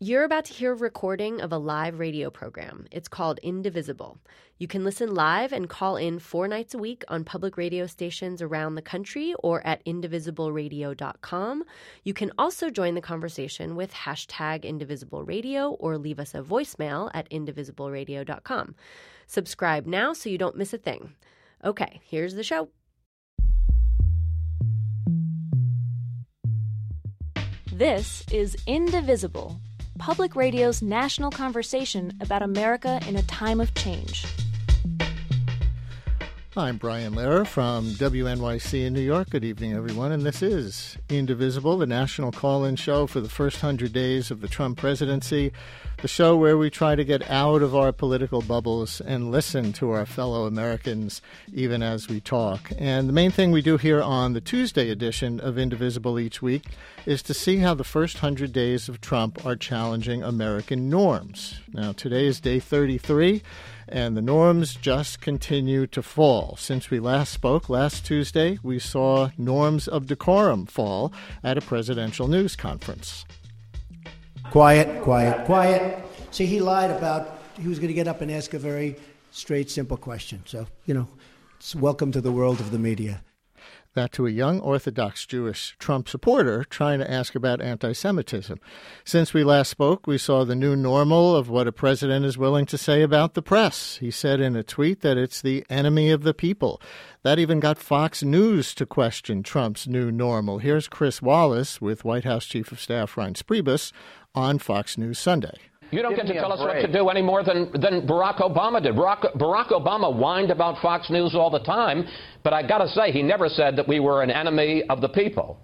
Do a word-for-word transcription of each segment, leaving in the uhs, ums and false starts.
You're about to hear a recording of a live radio program. It's called Indivisible. You can listen live and call in four nights a week on public radio stations around the country or at indivisible radio dot com. You can also join the conversation with hashtag Indivisible Radio or leave us a voicemail at indivisible radio dot com. Subscribe now so you don't miss a thing. Okay, here's the show. This is Indivisible, public radio's national conversation about America in a time of change. I'm Brian Lehrer from W N Y C in New York. Good evening, everyone. And this is Indivisible, the national call-in show for the first hundred days of the Trump presidency, the show where we try to get out of our political bubbles and listen to our fellow Americans even as we talk. And the main thing we do here on the Tuesday edition of Indivisible each week is to see how the first hundred days of Trump are challenging American norms. Now, today is day thirty-three. And the norms just continue to fall. Since we last spoke last Tuesday, we saw norms of decorum fall at a presidential news conference. Quiet, quiet, quiet. See, he lied about he was going to get up and ask a very straight, simple question. So, you know, it's welcome to the world of the media. That to a young Orthodox Jewish Trump supporter trying to ask about anti-Semitism. Since we last spoke, we saw the new normal of what a president is willing to say about the press. He said in a tweet that it's the enemy of the people. That even got Fox News to question Trump's new normal. Here's Chris Wallace with White House Chief of Staff Reince Priebus on Fox News Sunday. You don't get to tell us what to do any more than, than Barack Obama did. Barack, Barack Obama whined about Fox News all the time, but I got to say, he never said that we were an enemy of the people.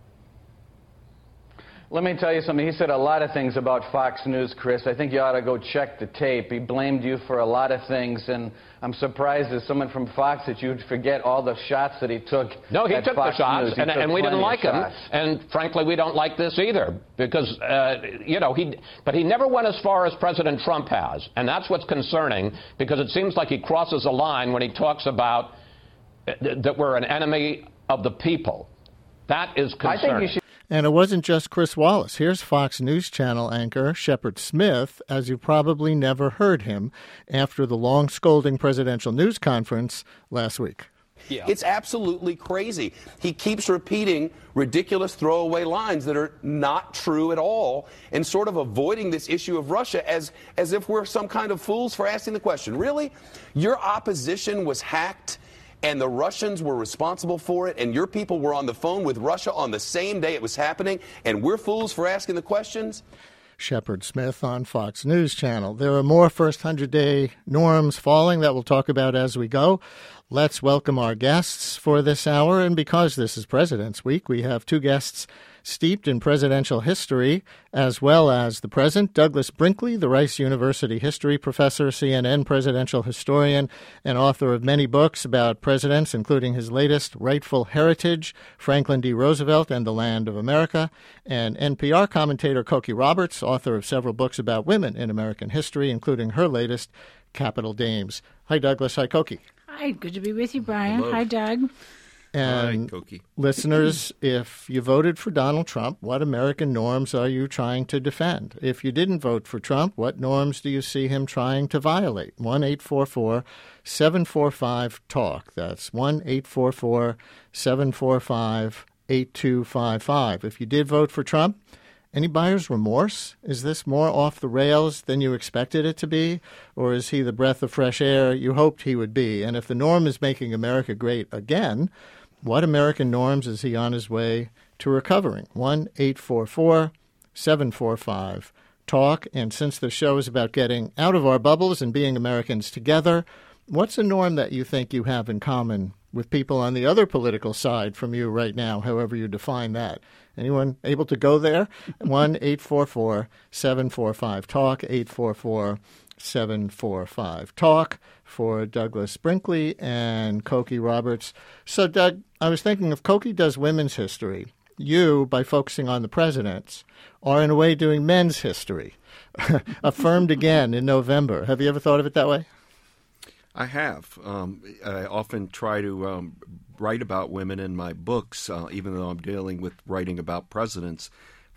Let me tell you something. He said a lot of things about Fox News, Chris. I think you ought to go check the tape. He blamed you for a lot of things, and I'm surprised as someone from Fox that you'd forget all the shots that he took. No, he at took Fox the shots, News. and, and we didn't like him. And frankly, we don't like this either, because uh, you know he. But he never went as far as President Trump has, and that's what's concerning, because it seems like he crosses a line when he talks about uh, that we're an enemy of the people. That is concerning. I think you should. And it wasn't just Chris Wallace. Here's Fox News Channel anchor Shepard Smith, as you probably never heard him, after the long scolding presidential news conference last week. Yeah. It's absolutely crazy. He keeps repeating ridiculous throwaway lines that are not true at all and sort of avoiding this issue of Russia as, as if we're some kind of fools for asking the question. Really? Your opposition was hacked and the Russians were responsible for it, and your people were on the phone with Russia on the same day it was happening, and we're fools for asking the questions? Shepard Smith on Fox News Channel. There are more first hundred-day norms falling that we'll talk about as we go. Let's welcome our guests for this hour, and because this is President's Week, we have two guests steeped in presidential history, as well as the present, Douglas Brinkley, the Rice University history professor, C N N presidential historian, and author of many books about presidents, including his latest, Rightful Heritage, Franklin D. Roosevelt and the Land of America, and N P R commentator Cokie Roberts, author of several books about women in American history, including her latest, Capital Dames. Hi, Douglas. Hi, Cokie. Hi, good to be with you, Brian. Hello. Hi, Doug. And Hi, Cokie. Listeners, if you voted for Donald Trump, what American norms are you trying to defend? If you didn't vote for Trump, what norms do you see him trying to violate? one eight four four seven four five talk. That's one eight four four seven four five eight two five five. If you did vote for Trump, any buyer's remorse? Is this more off the rails than you expected it to be? Or is he the breath of fresh air you hoped he would be? And if the norm is making America great again, what American norms is he on his way to recovering? one eight four four seven four five talk. And since the show is about getting out of our bubbles and being Americans together, what's a norm that you think you have in common with people on the other political side from you right now, however you define that? Anyone able to go there? one eight four four seven four five talk, eight four four seven four five talk for Douglas Brinkley and Cokie Roberts. So, Doug, I was thinking if Cokie does women's history, you, by focusing on the presidents, are in a way doing men's history, affirmed again in November. Have you ever thought of it that way? I have. Um, I often try to um, write about women in my books, uh, even though I'm dealing with writing about presidents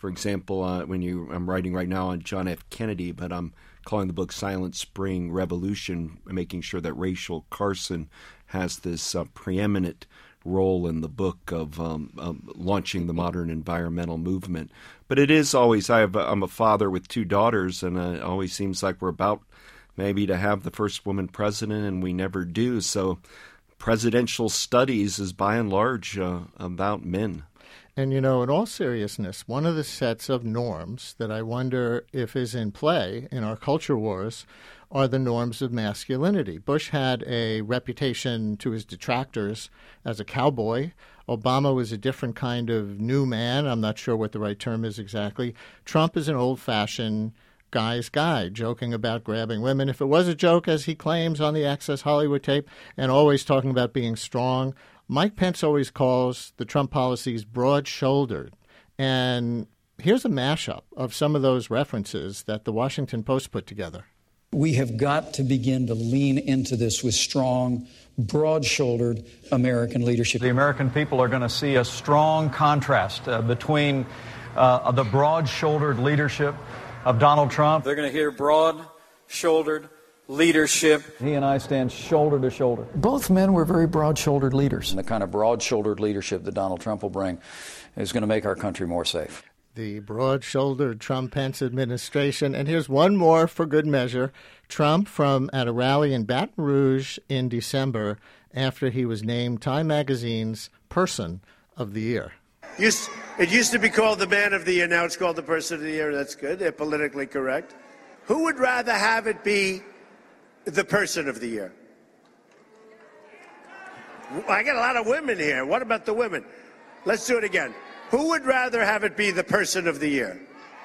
For example, uh, when you, I'm writing right now on John F. Kennedy, but I'm calling the book Silent Spring Revolution, making sure that Rachel Carson has this uh, preeminent role in the book of um, um, launching the modern environmental movement. But it is always, I have, I'm a father with two daughters, and uh, it always seems like we're about maybe to have the first woman president, and we never do. So presidential studies is by and large uh, about men. And, you know, in all seriousness, one of the sets of norms that I wonder if is in play in our culture wars are the norms of masculinity. Bush had a reputation to his detractors as a cowboy. Obama was a different kind of new man. I'm not sure what the right term is exactly. Trump is an old-fashioned guy's guy, joking about grabbing women. If it was a joke, as he claims on the Access Hollywood tape, and always talking about being strong, Mike Pence always calls the Trump policies broad-shouldered. And here's a mashup of some of those references that the Washington Post put together. We have got to begin to lean into this with strong, broad-shouldered American leadership. The American people are going to see a strong contrast uh, between uh, the broad-shouldered leadership of Donald Trump. They're going to hear broad-shouldered leadership. He and I stand shoulder to shoulder. Both men were very broad-shouldered leaders. And the kind of broad-shouldered leadership that Donald Trump will bring is going to make our country more safe. The broad-shouldered Trump-Pence administration. And here's one more for good measure. Trump from at a rally in Baton Rouge in December after he was named Time Magazine's Person of the Year. Used, it used to be called the Man of the Year. Now it's called the Person of the Year. That's good. They're politically correct. Who would rather have it be the Person of the Year? I got a lot of women here. What about the women? Let's do it again. Who would rather have it be the Person of the Year?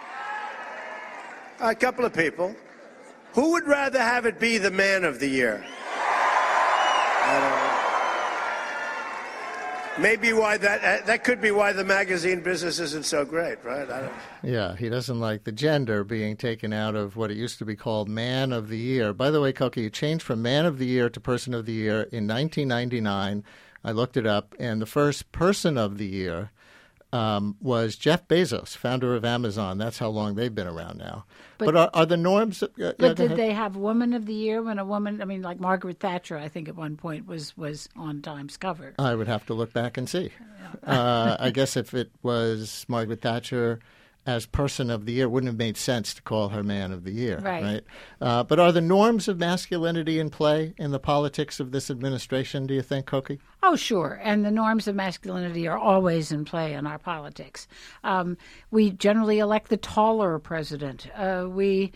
A couple of people. Who would rather have it be the Man of the Year? I don't know. Maybe why that uh, that could be why the magazine business isn't so great, right? I don't... Yeah, he doesn't like the gender being taken out of what it used to be called Man of the Year. By the way, Cokie, you changed from Man of the Year to Person of the Year in nineteen ninety-nine. I looked it up, and the first Person of the Year um, was Jeff Bezos, founder of Amazon. That's how long they've been around now. But, but are, are the norms... Uh, but yeah, did they have Woman of the Year when a woman... I mean, like Margaret Thatcher, I think at one point was, was on Time's cover. I would have to look back and see. uh, I guess if it was Margaret Thatcher as Person of the Year, it wouldn't have made sense to call her Man of the Year. Right. right? Uh, but are the norms of masculinity in play in the politics of this administration, do you think, Cokie? Oh, sure. And the norms of masculinity are always in play in our politics. Um, we generally elect the taller president. Uh, we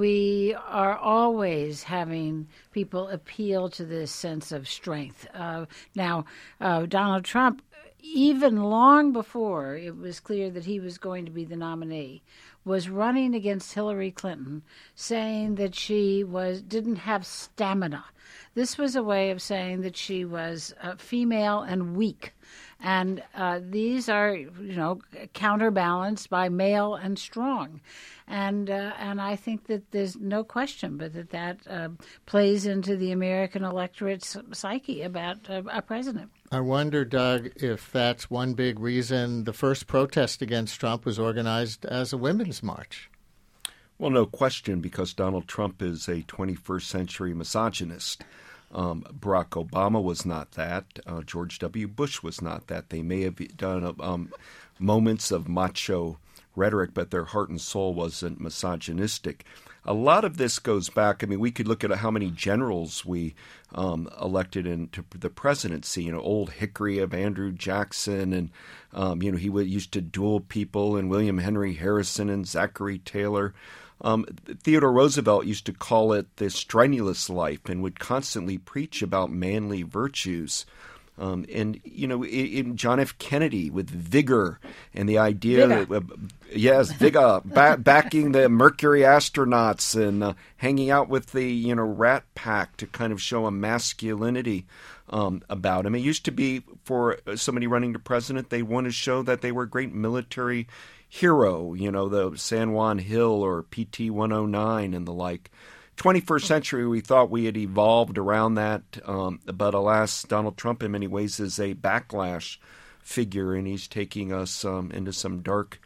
we are always having people appeal to this sense of strength. Uh, now, uh, Donald Trump, even long before it was clear that he was going to be the nominee, was running against Hillary Clinton, saying that she was didn't have stamina. This was a way of saying that she was uh, female and weak. And uh, these are, you know, counterbalanced by male and strong. And uh, and I think that there's no question but that that uh, plays into the American electorate's psyche about uh, a president. I wonder, Doug, if that's one big reason the first protest against Trump was organized as a women's march. Well, no question, because Donald Trump is a twenty-first century misogynist. Um, Barack Obama was not that. Uh, George W. Bush was not that. They may have done um, moments of macho rhetoric, but their heart and soul wasn't misogynistic. A lot of this goes back. I mean, we could look at how many generals we um, elected into the presidency. You know, old Hickory of Andrew Jackson, and um, you know, he would, used to duel people, and William Henry Harrison and Zachary Taylor. Um, Theodore Roosevelt used to call it the strenuous life, and would constantly preach about manly virtues. Um, and, you know, in, in John F. Kennedy with vigor and the idea vigor. that, uh, yes, vigor, ba- backing the Mercury astronauts and uh, hanging out with the, you know, Rat Pack to kind of show a masculinity um, about him. It used to be for somebody running for president, they want to show that they were a great military hero, you know, the San Juan Hill or P T one oh nine and the like. twenty-first century, we thought we had evolved around that, um, but alas, Donald Trump in many ways is a backlash figure, and he's taking us um, into some dark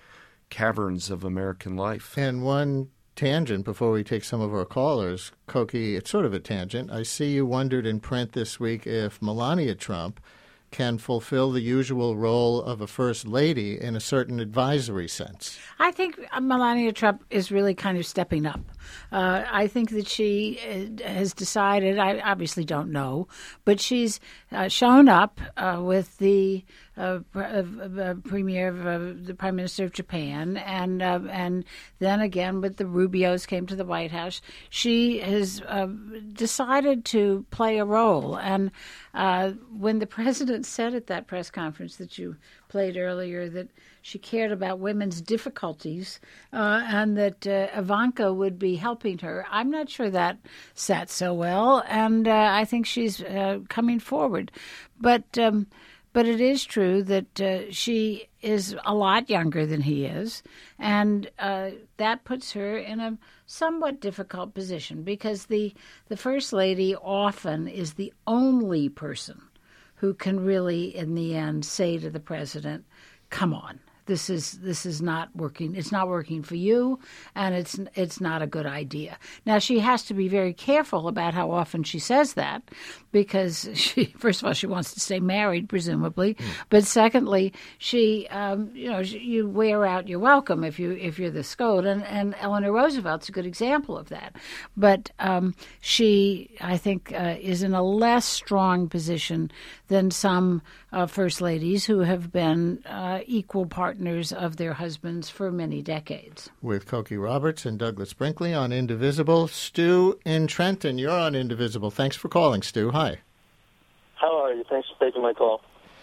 caverns of American life. And one tangent before we take some of our callers, Cokie, it's sort of a tangent. I see you wondered in print this week if Melania Trump can fulfill the usual role of a first lady in a certain advisory sense. I think Melania Trump is really kind of stepping up. Uh, I think that she has decided, I obviously don't know, but she's uh, shown up uh, with the uh, uh, premier of uh, the Prime Minister of Japan, and uh, and then again with the Rubios came to the White House. She has uh, decided to play a role. And uh, when the president said at that press conference that you played earlier that she cared about women's difficulties uh, and that uh, Ivanka would be helping her, I'm not sure that sat so well, and uh, I think she's uh, coming forward. But um, but it is true that uh, she is a lot younger than he is, and uh, that puts her in a somewhat difficult position because the the First Lady often is the only person who can really, in the end, say to the president, come on. This is this is not working. It's not working for you, and it's it's not a good idea. Now, she has to be very careful about how often she says that, because she, first of all, she wants to stay married, presumably, mm. but secondly, she, um, you know, you wear out your welcome if you if you're the scold, and, and Eleanor Roosevelt's a good example of that. But um, she, I think, uh, is in a less strong position than some uh, first ladies who have been uh, equal partners of their husbands for many decades. With Cokie Roberts and Douglas Brinkley on Indivisible. Stu in Trenton, you're on Indivisible. Thanks for calling, Stu. Hi. How are you? Thanks for taking my call.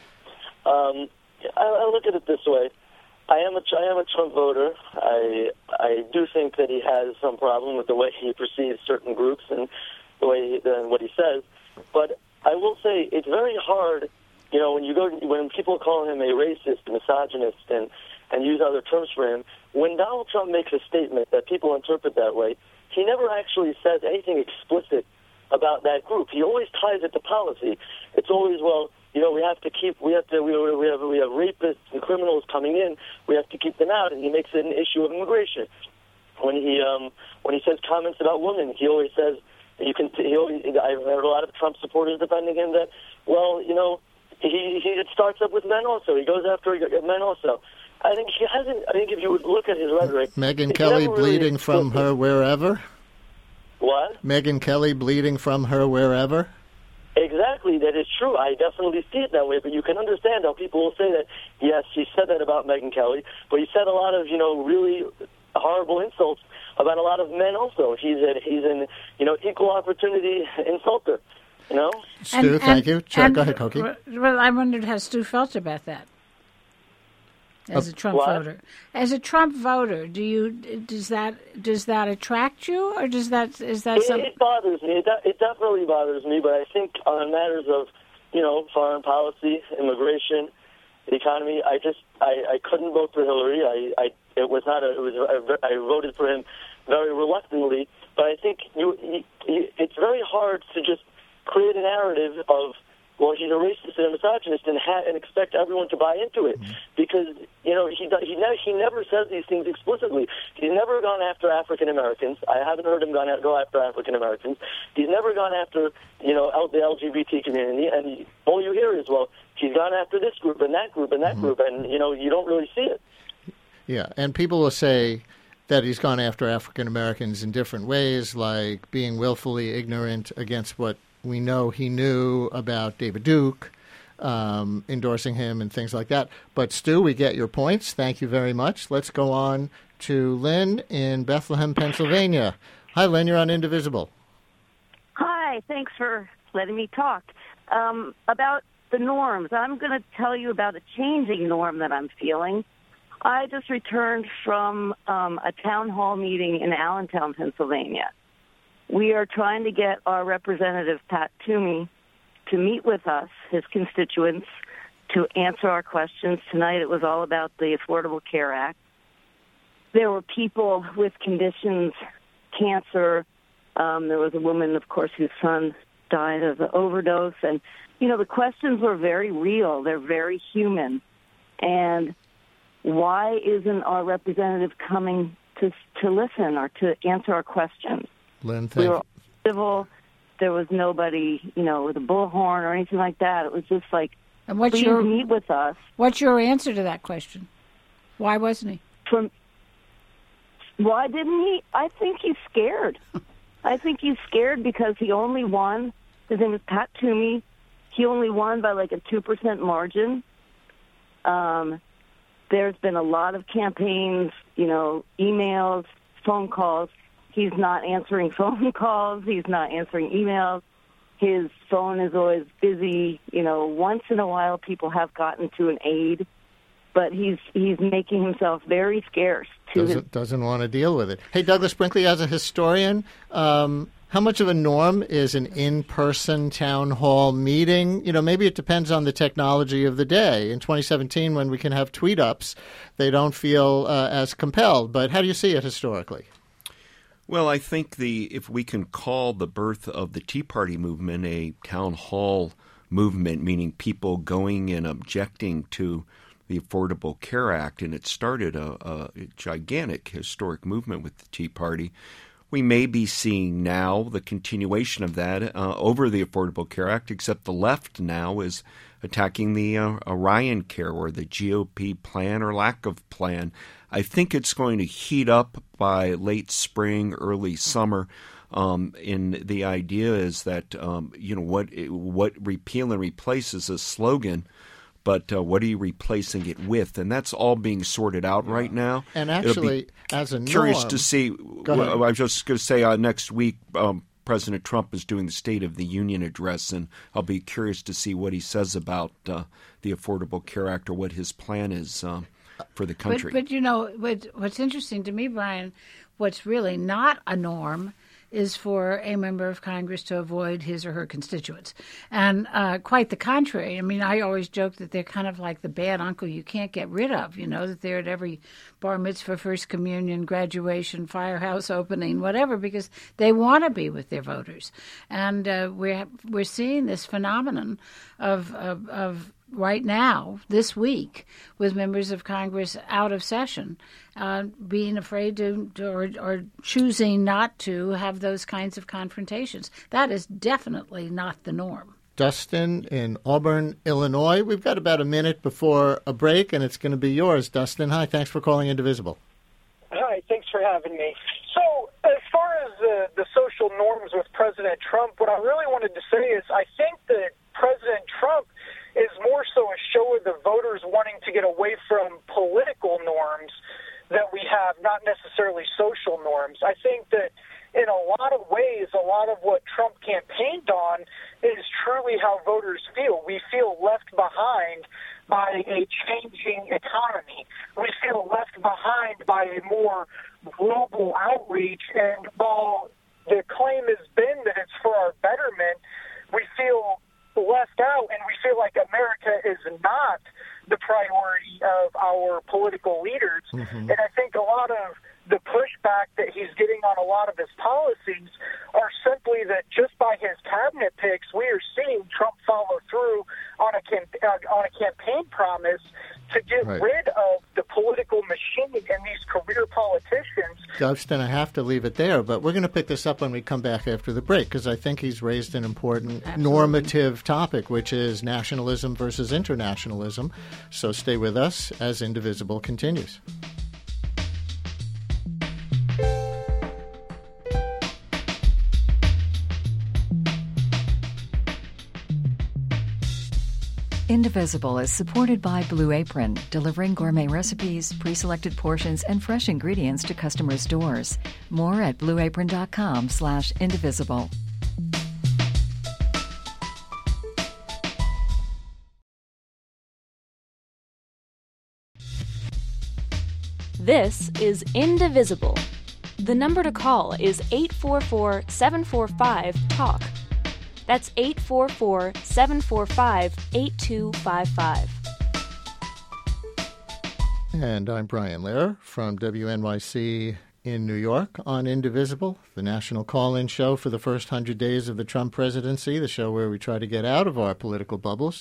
Um, I, I look at it this way. I am a I am a Trump voter. I I do think that he has some problem with the way he perceives certain groups and the way he, and what he says. But I will say it's very hard. You know, when you go, when people call him a racist, misogynist, and, and use other terms for him, when Donald Trump makes a statement that people interpret that way, he never actually says anything explicit about that group. He always ties it to policy. It's always, well, you know, we have to keep, we have to, we, we have, we have rapists and criminals coming in. We have to keep them out, and he makes it an issue of immigration. When he, um, when he says comments about women, he always says, you can. He always, I've heard a lot of Trump supporters defending him that, well, you know. He he starts up with men also. He goes after men also. I think he hasn't. I think if you would look at his rhetoric, Megyn Kelly bleeding really from her wherever. What? Megyn Kelly bleeding from her wherever. Exactly, that is true. I definitely see it that way. But you can understand how people will say that. Yes, he said that about Megyn Kelly, but he said a lot of you know really horrible insults about a lot of men also. He's a, he's an you know equal opportunity insulter. You know? Stu, and, thank and, you. Sure, and, go ahead, Cokie. Well, I wondered how Stu felt about that as a Trump what? voter. As a Trump voter, do you does that does that attract you, or does that is that it, something? It bothers me. It, it definitely bothers me. But I think on matters of you know foreign policy, immigration, the economy, I just I, I couldn't vote for Hillary. I, I it was not a it was a, I voted for him very reluctantly. But I think you, you, you it's very hard to just create a narrative of, well, he's a racist and a misogynist and, ha- and expect everyone to buy into it. Mm-hmm. Because, you know, he, he, ne- he never says these things explicitly. He's never gone after African Americans. I haven't heard him gone out, go after African Americans. He's never gone after, you know, L- the L G B T community. And he, all you hear is, well, he's gone after this group and that group and that mm-hmm. group. And, you know, you don't really see it. Yeah, and people will say that he's gone after African Americans in different ways, like being willfully ignorant against what we know he knew about David Duke, um, endorsing him and things like that. But, Stu, we get your points. Thank you very much. Let's go on to Lynn in Bethlehem, Pennsylvania. Hi, Lynn. You're on Indivisible. Hi. Thanks for letting me talk. Um, about the norms, I'm going to tell you about a changing norm that I'm feeling. I just returned from um, a town hall meeting in Allentown, Pennsylvania. We are trying to get our representative, Pat Toomey, to meet with us, his constituents, to answer our questions. Tonight it was all about the Affordable Care Act. There were people with conditions, cancer. Um, there was a woman, of course, whose son died of an overdose. And, you know, the questions were very real. They're very human. And why isn't our representative coming to to listen or to answer our questions? Lynn, thank we were you. civil. There was nobody, you know, with a bullhorn or anything like that. It was just like, and what's please your, meet with us. What's your answer to that question? Why wasn't he? From, why didn't he? I think he's scared. I think he's scared because he only won. His name is Pat Toomey. He only won by like a two percent margin. Um, there's been a lot of campaigns, you know, emails, phone calls. He's not answering phone calls. He's not answering emails. His phone is always busy. You know, once in a while people have gotten to an aide, but he's he's making himself very scarce. To doesn't, his... doesn't want to deal with it. Hey, Douglas Brinkley, as a historian, um, how much of a norm is an in-person town hall meeting? You know, maybe it depends on the technology of the day. In twenty seventeen, when we can have tweet-ups, they don't feel uh, as compelled. But how do you see it historically? Well, I think the if we can call the birth of the Tea Party movement a town hall movement, meaning people going and objecting to the Affordable Care Act, and it started a, a gigantic historic movement with the Tea Party, we may be seeing now the continuation of that uh, over the Affordable Care Act, except the left now is attacking the uh, Orion Care or the G O P plan or lack of plan. I think it's going to heat up by late spring, early summer. Um, and the idea is that, um, you know, what what repeal and replace is a slogan, but uh, what are you replacing it with? And that's all being sorted out right now. And actually, as a norm, curious to see. Well, I was just going to say uh, next week, um, President Trump is doing the State of the Union address, and I'll be curious to see what he says about uh, the Affordable Care Act or what his plan is um, for the country. But, but you know, what, what's interesting to me, Brian, what's really not a norm is for a member of Congress to avoid his or her constituents. And uh, quite the contrary. I mean, I always joke that they're kind of like the bad uncle you can't get rid of, you know, that they're at every bar mitzvah, first communion, graduation, firehouse opening, whatever, because they want to be with their voters. And uh, we're, we're seeing this phenomenon of, of, of right now, this week, with members of Congress out of session, uh, being afraid to, to or, or choosing not to have those kinds of confrontations. That is definitely not the norm. Dustin in Auburn, Illinois. We've got about a minute before a break, and it's going to be yours, Dustin. Hi, thanks for calling Indivisible. Hi, thanks for having me. So as far as the, the social norms with President Trump, what I really wanted to say is I think that President Trump is more so a show of the voters wanting to get away from political norms that we have, not necessarily social norms. I think that in a lot of ways, a lot of what Trump campaigned on is truly how voters feel. We feel left behind by a changing economy. We feel left behind by a more global outreach. And while the claim has been that it's for our betterment, we feel left out, and we feel like America is not the priority of our political leaders. Mm-hmm. And I think a lot of the pushback that he's getting on a lot of his policies are simply that just by his cabinet picks, we are seeing Trump follow through on a, camp- on a campaign promise to get right. rid of the political machine and these career politicians. Dustin, I have to leave it there, but we're going to pick this up when we come back after the break, because I think he's raised an important Absolutely. normative topic, which is nationalism versus internationalism. So stay with us as Indivisible continues. Indivisible is supported by Blue Apron, delivering gourmet recipes, pre-selected portions, and fresh ingredients to customers' doors. More at blueapron.com slash indivisible. This is Indivisible. The number to call is eight four four, seven four five, TALK. That's eight four four, seven four five, eight two five five. And I'm Brian Lehrer from W N Y C in New York on Indivisible, the national call-in show for the first hundred days of the Trump presidency, the show where we try to get out of our political bubbles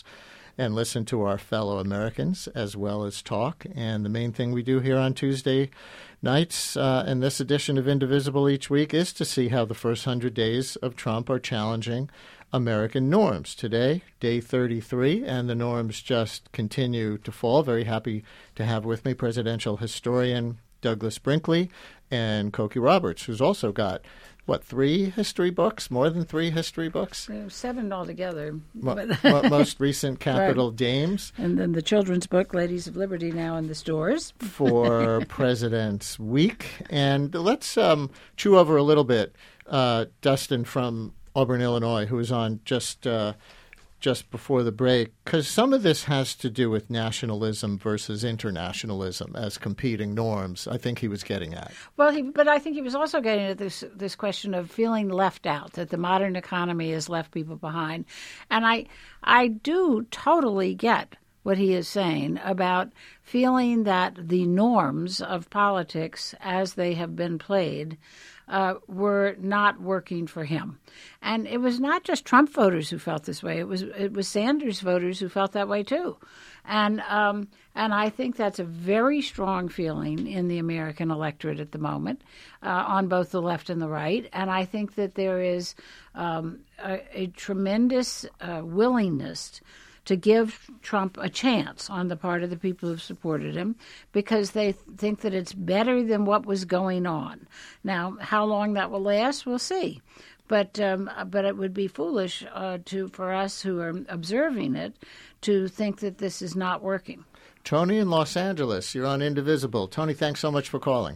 and listen to our fellow Americans as well as talk. And the main thing we do here on Tuesday nights uh, in this edition of Indivisible each week is to see how the first hundred days of Trump are challenging American norms. Today, day thirty-three, and the norms just continue to fall. Very happy to have with me presidential historian Douglas Brinkley and Cokie Roberts, who's also got, what, three history books? More than three history books? Seven altogether. Mo- most recent Capital right. Dames. And then the children's book, Ladies of Liberty, now in the stores. For President's Week. And let's um, chew over a little bit, uh, Dustin from Auburn, Illinois, who was on just uh, just before the break, because some of this has to do with nationalism versus internationalism as competing norms. I think he was getting at. Well, he, but I think he was also getting at this this question of feeling left out, that the modern economy has left people behind, and I I do totally get what he is saying about feeling that the norms of politics as they have been played Uh, were not working for him. And it was not just Trump voters who felt this way. It was it was Sanders voters who felt that way too. And um, and I think that's a very strong feeling in the American electorate at the moment, uh, on both the left and the right. And I think that there is um, a, a tremendous uh, willingness to give Trump a chance on the part of the people who've supported him, because they th- think that it's better than what was going on. Now, how long that will last, we'll see. But um, but it would be foolish uh, to for us who are observing it to think that this is not working. Tony in Los Angeles, you're on Indivisible. Tony, thanks so much for calling.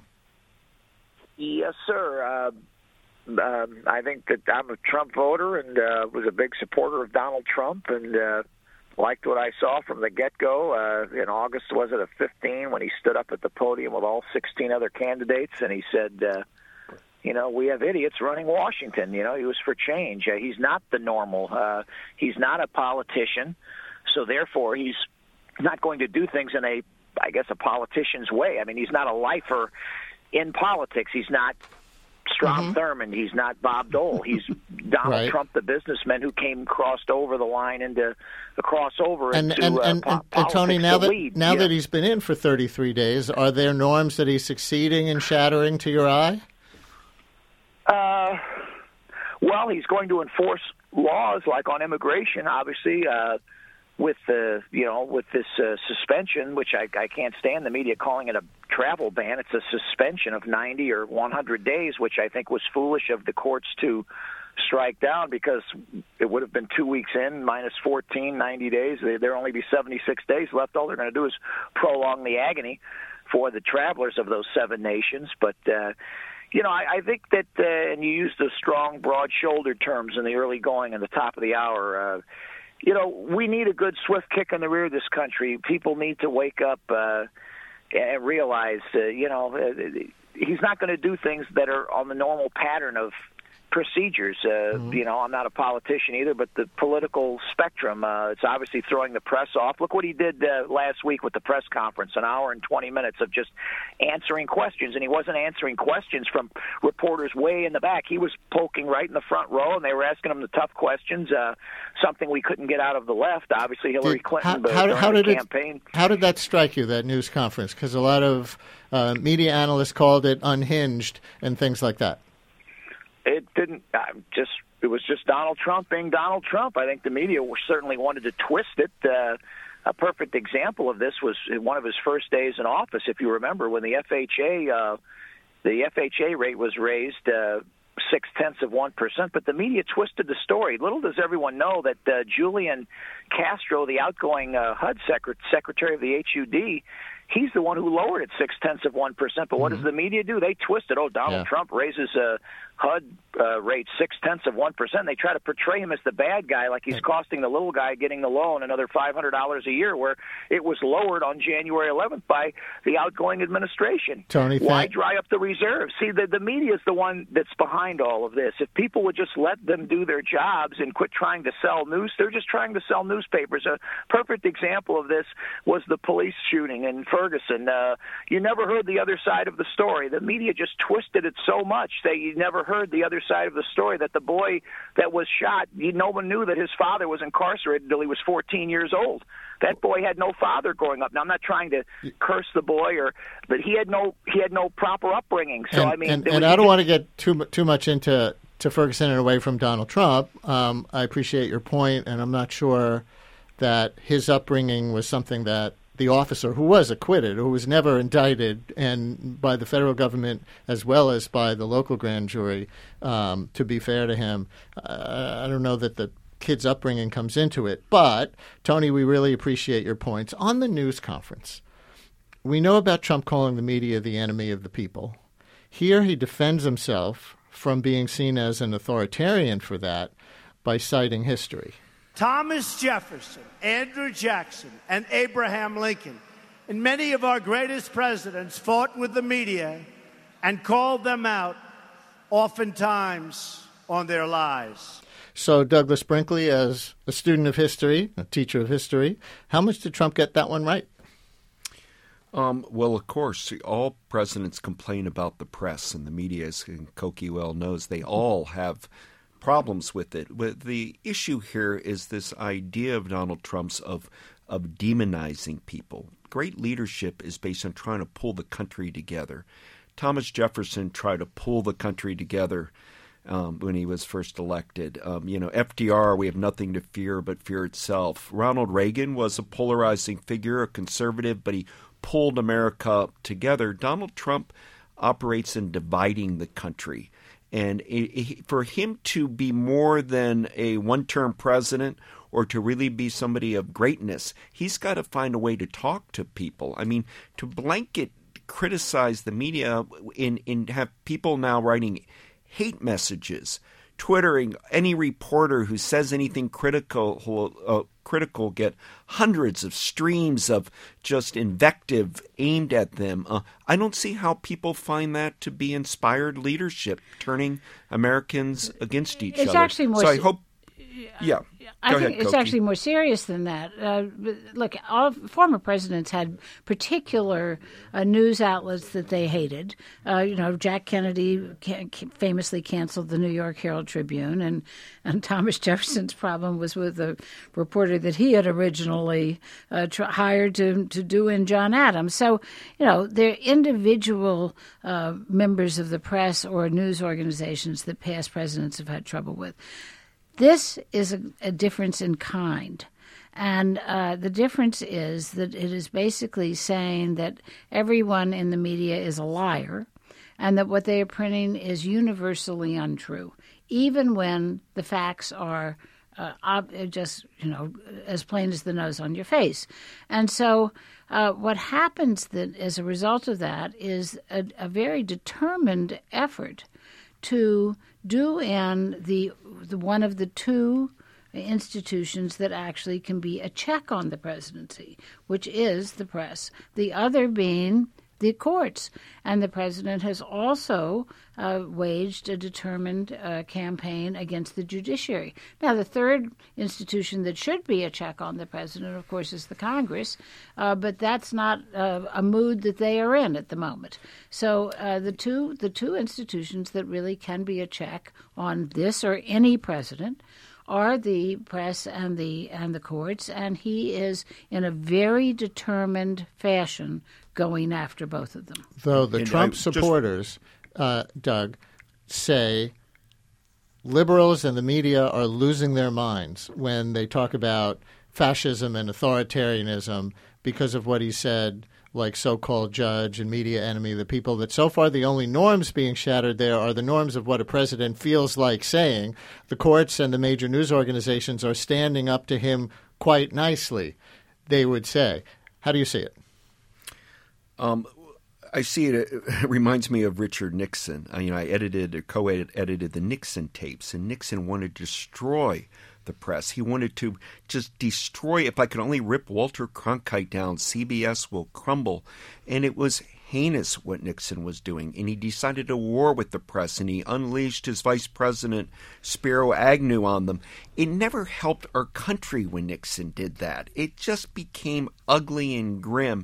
Yes, sir. Uh, um, I think that I'm a Trump voter and uh, was a big supporter of Donald Trump, and uh, liked what I saw from the get-go. Uh, in August, was it, of fifteen, when he stood up at the podium with all sixteen other candidates, and he said, uh, you know, we have idiots running Washington. You know, he was for change. Uh, he's not the normal. Uh, he's not a politician, so therefore he's not going to do things in a, I guess, a politician's way. I mean, he's not a lifer in politics. He's not Strom mm-hmm. Thurmond. He's not Bob Dole. He's Donald right. Trump, the businessman who came crossed over the line into the crossover and, into and, uh, and, po- and, and Tony, now that lead. now yeah. that he's been in for thirty-three days, are there norms that he's succeeding in shattering to your eye? Uh, well, he's going to enforce laws like on immigration, obviously. Uh, with the you know with this uh, suspension, which I, I can't stand the media calling it a travel ban. It's a suspension of ninety or one hundred days, which I think was foolish of the courts to strike down, because it would have been two weeks in, minus fourteen, ninety days. There'll only be seventy-six days left. All they're going to do is prolong the agony for the travelers of those seven nations. But uh, you know, I, I think that, uh, and you used the strong, broad-shouldered terms in the early going in the top of the hour. Uh, You know, we need a good swift kick in the rear of this country. People need to wake up uh, and realize, uh, you know, uh, he's not going to do things that are on the normal pattern of procedures. Uh, mm-hmm. You know, I'm not a politician either, but the political spectrum, uh, it's obviously throwing the press off. Look what he did uh, last week with the press conference, an hour and twenty minutes of just answering questions. And he wasn't answering questions from reporters way in the back. He was poking right in the front row, and they were asking him the tough questions, uh, something we couldn't get out of the left. Obviously, Hillary did, Clinton, how, but how, during how the did campaign. It, how did that strike you, that news conference? Because a lot of uh, media analysts called it unhinged and things like that. It didn't uh, just. It was just Donald Trump being Donald Trump. I think the media certainly wanted to twist it. Uh, a perfect example of this was one of his first days in office. If you remember, when the F H A uh, the F H A rate was raised uh, six tenths of one percent, but the media twisted the story. Little does everyone know that uh, Julian Castro, the outgoing uh, H U D secret- secretary of the H U D. He's the one who lowered it six tenths of one percent. But what mm-hmm. does the media do? They twist it. Oh, Donald yeah. Trump raises a H U D uh, rate six tenths of one percent. They try to portray him as the bad guy, like he's costing the little guy getting the loan another five hundred dollars a year, where it was lowered on January eleventh by the outgoing administration. Tony, why thank- dry up the reserves? See, the the media is the one that's behind all of this. If people would just let them do their jobs and quit trying to sell news, they're just trying to sell newspapers. A perfect example of this was the police shooting in Ferguson. Uh, you never heard the other side of the story. The media just twisted it so much that you never heard the other side of the story, that the boy that was shot, you, no one knew that his father was incarcerated until he was fourteen years old. That boy had no father growing up. Now, I'm not trying to curse the boy, or but he had no he had no proper upbringing. So and, I mean, and, was, and I don't want to get too too much into to Ferguson and away from Donald Trump. Um, I appreciate your point, and I'm not sure that his upbringing was something that the officer who was acquitted, who was never indicted, and by the federal government as well as by the local grand jury, um, to be fair to him, uh, I don't know that the kid's upbringing comes into it. But, Tony, we really appreciate your points. On the news conference, we know about Trump calling the media the enemy of the people. Here he defends himself from being seen as an authoritarian for that by citing history. Thomas Jefferson, Andrew Jackson, and Abraham Lincoln, and many of our greatest presidents fought with the media and called them out, oftentimes on their lies. So, Douglas Brinkley, as a student of history, a teacher of history, how much did Trump get that one right? Um, well, of course, all presidents complain about the press and the media, as Cokie well knows. They all have problems with it. But the issue here is this idea of Donald Trump's of of demonizing people. Great leadership is based on trying to pull the country together. Thomas Jefferson tried to pull the country together um, when he was first elected. Um, you know, F D R, we have nothing to fear but fear itself. Ronald Reagan was a polarizing figure, a conservative, but he pulled America together. Donald Trump operates in dividing the country. And for him to be more than a one-term president or to really be somebody of greatness, he's got to find a way to talk to people. I mean, to blanket criticize the media and, and have people now writing hate messages, Twittering any reporter who says anything critical, uh, critical get hundreds of streams of just invective aimed at them. Uh, I don't see how people find that to be inspired leadership, turning Americans against each it's other. Actually more so I hope, yeah. I Go think ahead, it's Cokie. actually more serious than that. Uh, look, all former presidents had particular uh, news outlets that they hated. Uh, you know, Jack Kennedy ca- famously canceled the New York Herald Tribune, and, and Thomas Jefferson's problem was with a reporter that he had originally uh, tr- hired to, to do in John Adams. So, you know, they're individual uh, members of the press or news organizations that past presidents have had trouble with. This is a, a difference in kind. And uh, the difference is that it is basically saying that everyone in the media is a liar and that what they are printing is universally untrue, even when the facts are uh, ob- just, you know, as plain as the nose on your face. And so uh, what happens that as a result of that is a, a very determined effort to do in the, the one of the two institutions that actually can be a check on the presidency, which is the press, the other being the courts. And the president has also uh, waged a determined uh, campaign against the judiciary. Now, the third institution that should be a check on the president, of course, is the Congress, uh, but that's not uh, a mood that they are in at the moment. So uh, the two the two institutions that really can be a check on this or any president are the press and the and the courts, and he is in a very determined fashion going after both of them. Though the And Trump I just- supporters, uh, Doug, say liberals and the media are losing their minds when they talk about fascism and authoritarianism because of what he said, like so-called judge and media enemy, the people that so far the only norms being shattered there are the norms of what a president feels like saying. The courts and the major news organizations are standing up to him quite nicely, they would say. How do you see it? Um, I see it. It reminds me of Richard Nixon. I, you know, I edited or co-edited the Nixon tapes, and Nixon wanted to destroy the press. He wanted to just destroy. If I could only rip Walter Cronkite down, C B S will crumble. And it was heinous what Nixon was doing. And he decided a war with the press, and he unleashed his vice president, Spiro Agnew, on them. It never helped our country when Nixon did that. It just became ugly and grim.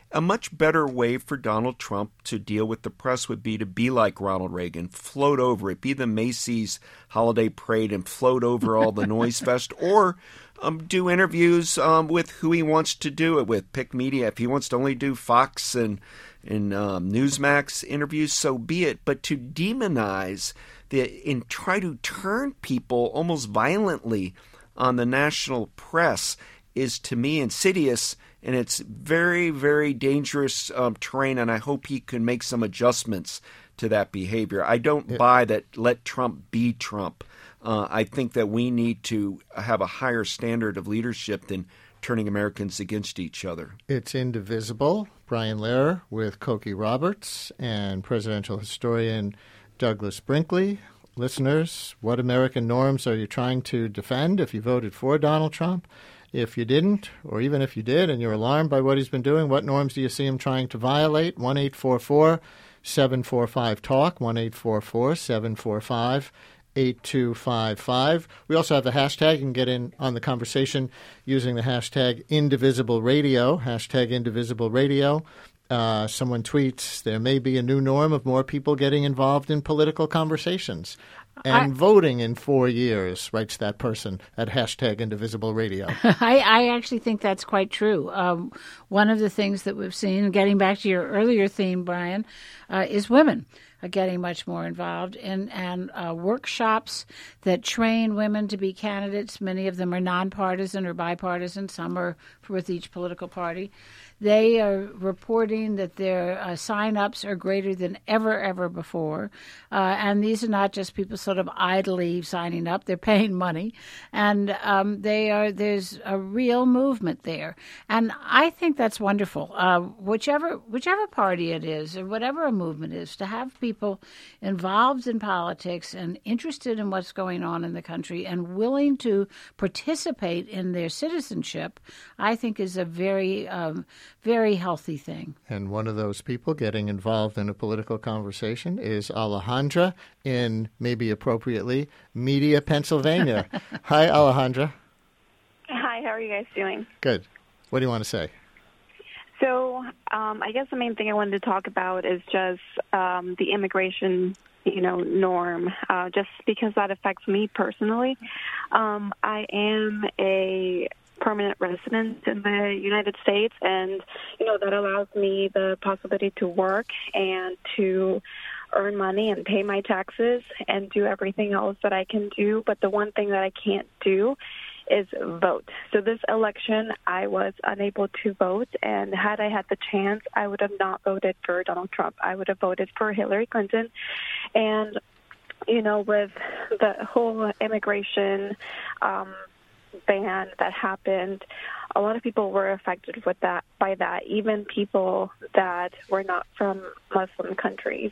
a much better way for Donald Trump to deal with the press would be to be like Ronald Reagan, float over it, be the Macy's holiday parade and float over all the noise fest, or um, do interviews um, with who he wants to do it with, pick media. If he wants to only do Fox and, and um, Newsmax interviews, so be it. But to demonize the and try to turn people almost violently on the national press is, to me, insidious, and it's very, very dangerous um, terrain, and I hope he can make some adjustments to that behavior. I don't yeah. buy that let Trump be Trump. Uh, I think that we need to have a higher standard of leadership than turning Americans against each other. It's Indivisible. Brian Lehrer with Cokie Roberts and presidential historian Douglas Brinkley. Listeners, what American norms are you trying to defend if you voted for Donald Trump? If you didn't, or even if you did and you're alarmed by what he's been doing, what norms do you see him trying to violate? one eight four four seven four five talk, one eight four four seven four five eight two five five. We also have the hashtag. You can get in on the conversation using the hashtag Indivisible Radio, hashtag Indivisible Radio. Uh, someone tweets, there may be a new norm of more people getting involved in political conversations. And I, voting in four years, writes that person at hashtag Indivisible Radio. I, I actually think that's quite true. Um, one of the things that we've seen, getting back to your earlier theme, Brian, uh, is women are getting much more involved in and uh, workshops that train women to be candidates. Many of them are nonpartisan or bipartisan. Some are with each political party. They are reporting that their uh, sign-ups are greater than ever, ever before. Uh, and these are not just people sort of idly signing up. They're paying money. And um, they are there's a real movement there. And I think that's wonderful. Uh, whichever whichever party it is or whatever a movement is, to have people involved in politics and interested in what's going on in the country and willing to participate in their citizenship, I think is a very um, very healthy thing. And one of those people getting involved in a political conversation is Alejandra in, maybe appropriately, Media, Pennsylvania. Hi, Alejandra. Hi, how are you guys doing? Good. What do you want to say? So um, I guess the main thing I wanted to talk about is just um, the immigration you know, norm, uh, just because that affects me personally. Um, I am a permanent resident in the United States, and, you know, that allows me the possibility to work and to earn money and pay my taxes and do everything else that I can do. But the one thing that I can't do is vote. So this election, I was unable to vote, and had I had the chance, I would have not voted for Donald Trump. I would have voted for Hillary Clinton. And, you know, with the whole immigration um, ban that happened, a lot of people were affected with that by that, even people that were not from Muslim countries.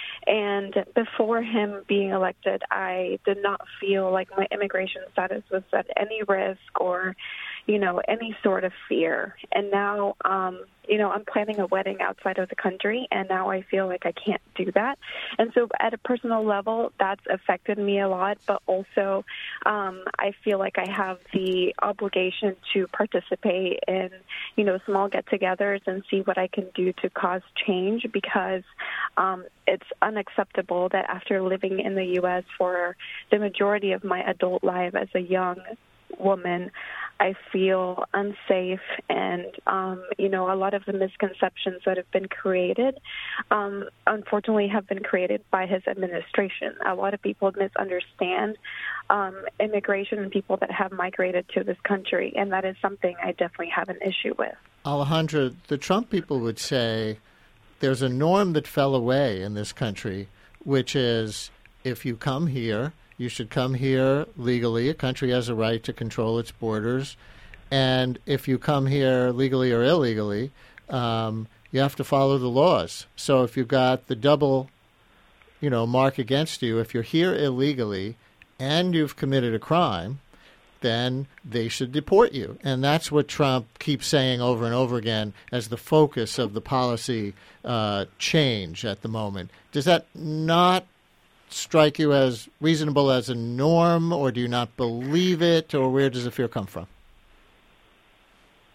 And before him being elected, I did not feel like my immigration status was at any risk or, you know, any sort of fear. And now, um, you know, I'm planning a wedding outside of the country, and now I feel like I can't do that. And so at a personal level, that's affected me a lot, but also um, I feel like I have the obligation to participate in, you know, small get-togethers and see what I can do to cause change, because um, it's unacceptable that after living in the U S for the majority of my adult life as a young woman, I feel unsafe, and, um, you know, a lot of the misconceptions that have been created, um, unfortunately, have been created by his administration. A lot of people misunderstand um, immigration and people that have migrated to this country, and that is something I definitely have an issue with. Alejandra, the Trump people would say there's a norm that fell away in this country, which is if you come here, you should come here legally. A country has a right to control its borders. And if you come here legally or illegally, um, you have to follow the laws. So if you've got the double, you know, mark against you, if you're here illegally and you've committed a crime, then they should deport you. And that's what Trump keeps saying over and over again as the focus of the policy uh, change at the moment. Does that not strike you as reasonable as a norm, or do you not believe it, or where does the fear come from? So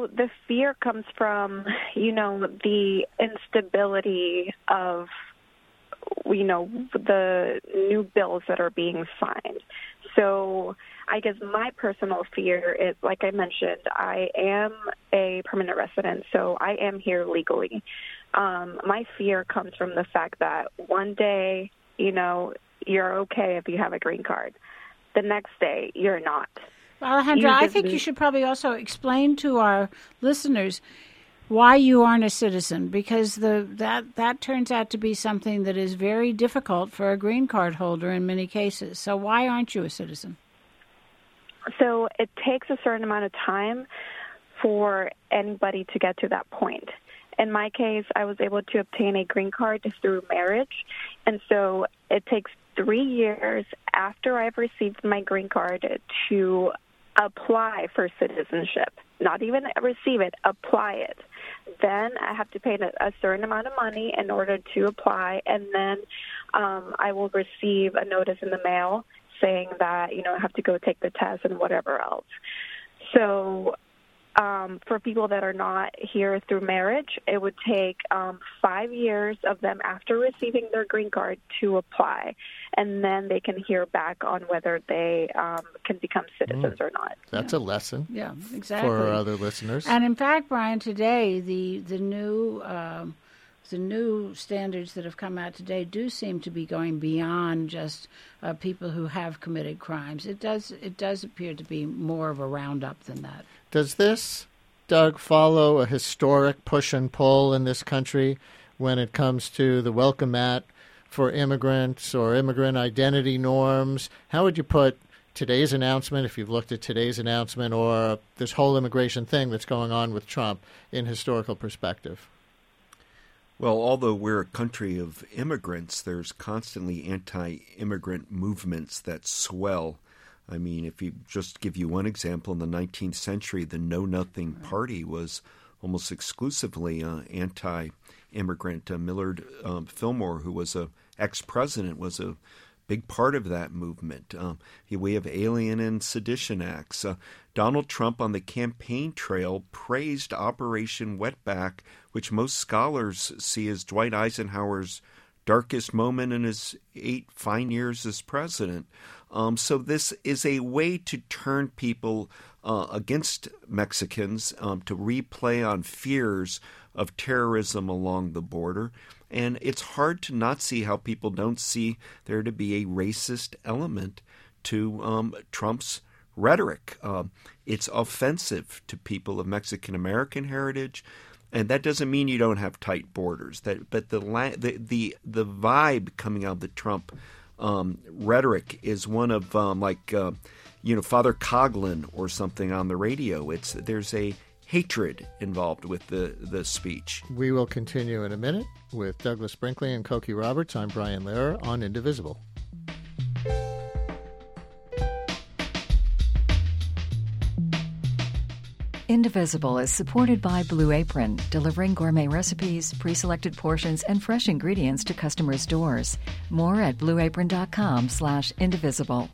So the fear comes from, you know, the instability of, you know, the new bills that are being signed. So I guess my personal fear is, like I mentioned, I am a permanent resident, so I am here legally. Um, my fear comes from the fact that one day, you know, you're okay if you have a green card. The next day, you're not. Alejandra, You I just think need- you should probably also explain to our listeners why you aren't a citizen, because the that that turns out to be something that is very difficult for a green card holder in many cases. So why aren't you a citizen? So it takes a certain amount of time for anybody to get to that point. In my case, I was able to obtain a green card through marriage, and so it takes three years after I've received my green card to apply for citizenship. Not even receive it, apply it. Then I have to pay a, a certain amount of money in order to apply, and then um, I will receive a notice in the mail saying that, you know, I have to go take the test and whatever else. So um, for people that are not here through marriage, it would take um, five years of them after receiving their green card to apply, and then they can hear back on whether they um, can become citizens Mm. or not. That's a lesson. Yeah, exactly. For our other listeners. And in fact, Brian, today the the new um, the new standards that have come out today do seem to be going beyond just uh, people who have committed crimes. It does it does appear to be more of a roundup than that. Does this, Doug, follow a historic push and pull in this country when it comes to the welcome mat for immigrants or immigrant identity norms? How would you put today's announcement, if you've looked at today's announcement, or this whole immigration thing that's going on with Trump in historical perspective? Well, although we're a country of immigrants, there's constantly anti-immigrant movements that swell. I mean, if you just give you one example, in the nineteenth century, the Know Nothing Party was almost exclusively uh, anti-immigrant. Uh, Millard um, Fillmore, who was a ex-president, was a big part of that movement. Um, we have Alien and Sedition Acts. Uh, Donald Trump on the campaign trail praised Operation Wetback, which most scholars see as Dwight Eisenhower's darkest moment in his eight fine years as president. Um, so this is a way to turn people uh, against Mexicans, um, to replay on fears of terrorism along the border. And it's hard to not see how people don't see there to be a racist element to um, Trump's rhetoric. Um, it's offensive to people of Mexican-American heritage. And that doesn't mean you don't have tight borders. That, but the la- the, the the vibe coming out of the Trump um, rhetoric is one of um, like uh, you know Father Coughlin or something on the radio. It's there's a hatred involved with the the speech. We will continue in a minute with Douglas Brinkley and Cokie Roberts. I'm Brian Lehrer on Indivisible. Indivisible is supported by Blue Apron, delivering gourmet recipes, pre-selected portions, and fresh ingredients to customers' doors. More at blueapron.com slash indivisible.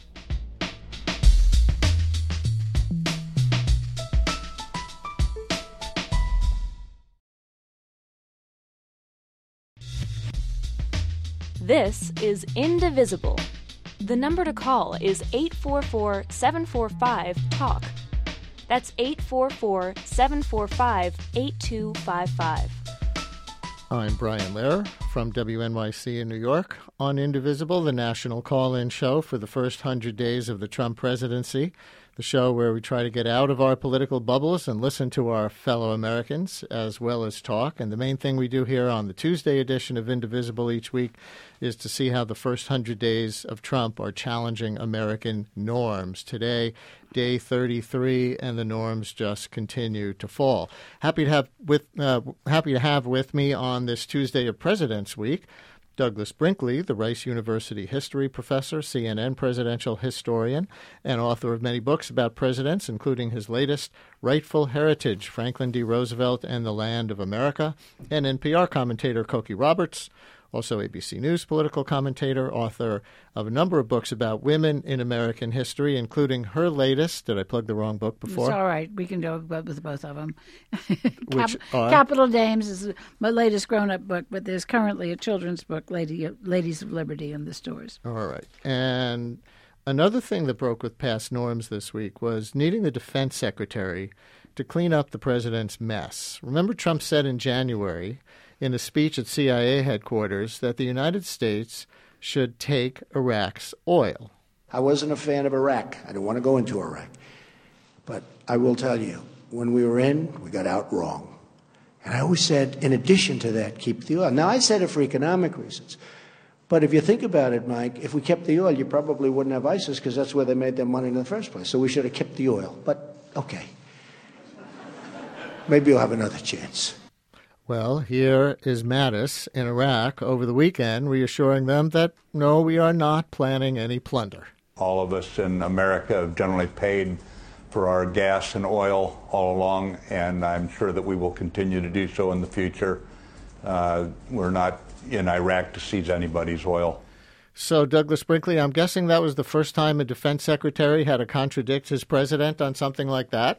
This is Indivisible. The number to call is eight four four, seven four five, TALK. That's eight four four, seven four five, eight two five five. I'm Brian Lehrer from W N Y C in New York on Indivisible, the national call-in show for the first hundred days of the Trump presidency, the show where we try to get out of our political bubbles and listen to our fellow Americans as well as talk. And the main thing we do here on the Tuesday edition of Indivisible each week is to see how the first hundred days of Trump are challenging American norms. Today, day thirty-three, and the norms just continue to fall. Happy to have with uh, happy to have with me on this Tuesday of President's Week Douglas Brinkley, the Rice University history professor, C N N presidential historian, and author of many books about presidents, including his latest, Rightful Heritage, Franklin D. Roosevelt and the Land of America, and N P R commentator Cokie Roberts, also A B C News political commentator, author of a number of books about women in American history, including her latest. Did I plug the wrong book before? It's all right. We can go with both of them. Which Cap- are? Capital Dames is my latest grown-up book, but there's currently a children's book, Lady, Ladies of Liberty, in the stores. All right. And another thing that broke with past norms this week was needing the defense secretary to clean up the president's mess. Remember, Trump said in January in a speech at C I A headquarters that the United States should take Iraq's oil. I wasn't a fan of Iraq. I don't want to go into Iraq. But I will tell you, when we were in, we got out wrong. And I always said, in addition to that, keep the oil. Now, I said it for economic reasons. But if you think about it, Mike, if we kept the oil, you probably wouldn't have ISIS because that's where they made their money in the first place. So we should have kept the oil. But, okay. Maybe you'll have another chance. Well, here is Mattis in Iraq over the weekend reassuring them that, no, we are not planning any plunder. All of us in America have generally paid for our gas and oil all along, and I'm sure that we will continue to do so in the future. Uh, we're not in Iraq to seize anybody's oil. So, Douglas Brinkley, I'm guessing that was the first time a defense secretary had to contradict his president on something like that?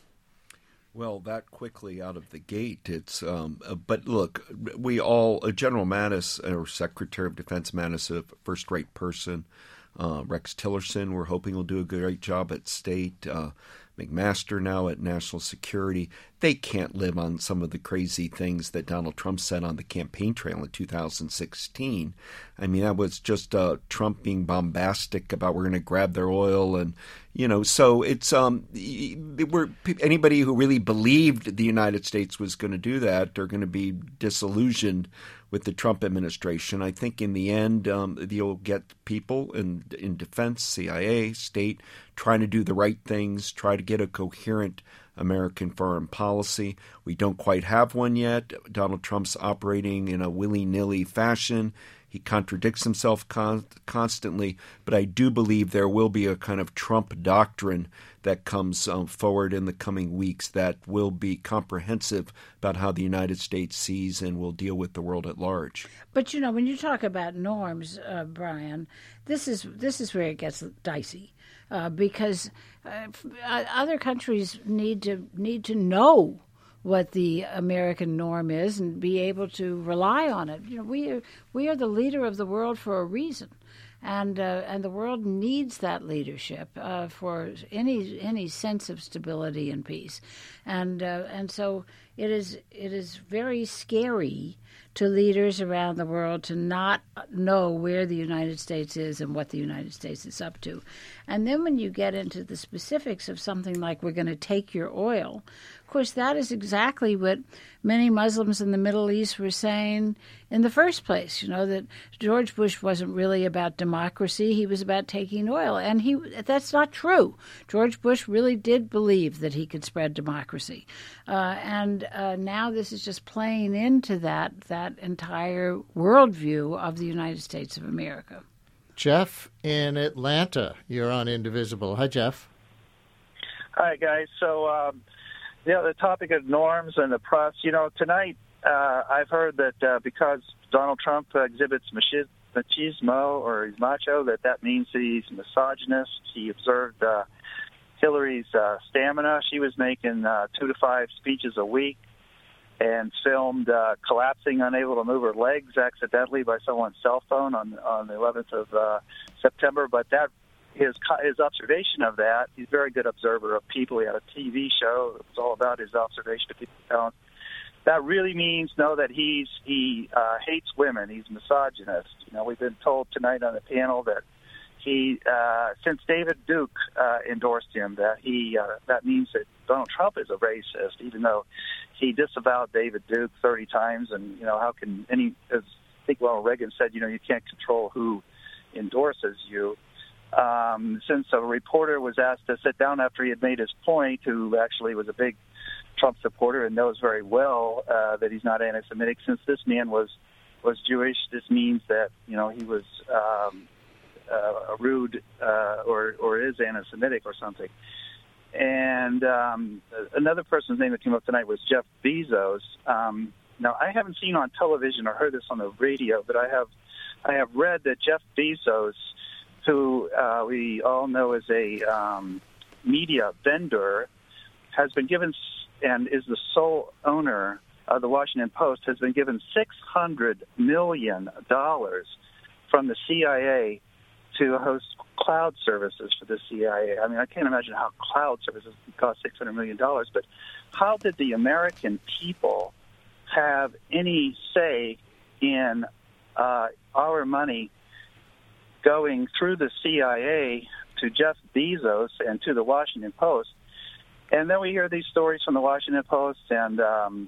Well, that quickly out of the gate, it's. Um, uh, but look, we all, uh, General Mattis, or Secretary of Defense Mattis, a first-rate person. Uh, Rex Tillerson, we're hoping will do a great job at State. Uh, McMaster now at National Security. They can't live on some of the crazy things that Donald Trump said on the campaign trail in two thousand sixteen. I mean, that was just uh, Trump being bombastic about we're going to grab their oil, and you know, so it's um, we're anybody who really believed the United States was going to do that are going to be disillusioned with the Trump administration. I think in the end, um, you'll get people in in defense, C I A, State, trying to do the right things, try to get a coherent American foreign policy. We don't quite have one yet. Donald Trump's operating in a willy-nilly fashion. He contradicts himself con- constantly, but I do believe there will be a kind of Trump doctrine that comes um, forward in the coming weeks that will be comprehensive about how the United States sees and will deal with the world at large. But, you know, when you talk about norms, uh, Brian, this is this is where it gets dicey. Uh, because uh, other countries need to need to know what the American norm is and be able to rely on it. You know, we are we are the leader of the world for a reason, and uh, and the world needs that leadership uh, for any any sense of stability and peace, and uh, and so it is it is very scary to leaders around the world to not know where the United States is and what the United States is up to. And then when you get into the specifics of something like we're going to take your oil, of course, that is exactly what many Muslims in the Middle East were saying in the first place, you know, that George Bush wasn't really about democracy. He was about taking oil. And he that's not true. George Bush really did believe that he could spread democracy. Uh, and uh, now this is just playing into that, that entire worldview of the United States of America. Jeff in Atlanta, you're on Indivisible. Hi, Jeff. Hi, guys. So, um, yeah, the topic of norms and the press, you know, tonight uh, I've heard that uh, because Donald Trump exhibits machi- machismo or he's macho, that that means that he's misogynist. He observed uh, Hillary's uh, stamina. She was making uh, two to five speeches a week and filmed uh, collapsing, unable to move her legs accidentally by someone's cell phone on on the eleventh of uh, September. But that his his observation of that, he's a very good observer of people. He had a T V show. It was all about his observation of people's talents. That really means, no, that he's he uh, hates women. He's misogynist. You know, we've been told tonight on the panel that he, uh, since David Duke uh, endorsed him, that he uh, that means that Donald Trump is a racist, even though he disavowed David Duke thirty times. And you know, how can any? As I think Ronald Reagan said, you know, you can't control who endorses you. Um, since a reporter was asked to sit down after he had made his point, who actually was a big Trump supporter and knows very well uh, that he's not anti-Semitic, since this man was was Jewish, this means that you know he was um, uh, a rude uh, or or is anti-Semitic or something. And um, another person's name that came up tonight was Jeff Bezos. Um, Now, I haven't seen on television or heard this on the radio, but I have I have read that Jeff Bezos, who uh, we all know is a um, media vendor, has been given and is the sole owner of the Washington Post, has been given six hundred million dollars from the C I A to host cloud services for the C I A. I mean, I can't imagine how cloud services cost six hundred million dollars, but how did the American people have any say in uh, our money going through the C I A to Jeff Bezos and to the Washington Post? And then we hear these stories from the Washington Post and um,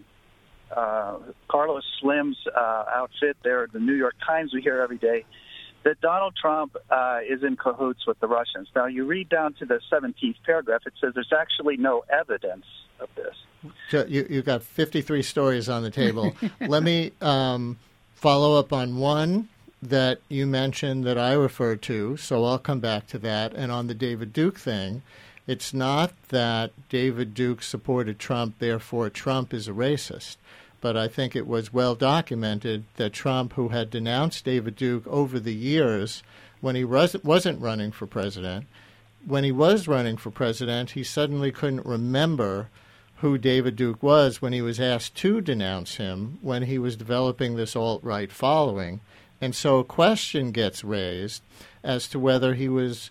uh, Carlos Slim's uh, outfit there at the New York Times. We hear every day that Donald Trump uh, is in cahoots with the Russians. Now, you read down to the seventeenth paragraph, it says there's actually no evidence of this. So you, you've got fifty-three stories on the table. Let me um, follow up on one that you mentioned that I referred to, so I'll come back to that. And on the David Duke thing, it's not that David Duke supported Trump, therefore Trump is a racist. But I think it was well documented that Trump, who had denounced David Duke over the years when he wasn't running for president, when he was running for president, he suddenly couldn't remember who David Duke was when he was asked to denounce him when he was developing this alt-right following. And so a question gets raised as to whether he was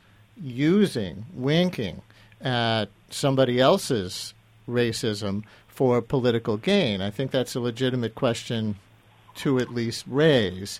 using, winking at somebody else's racism for political gain. I think that's a legitimate question to at least raise.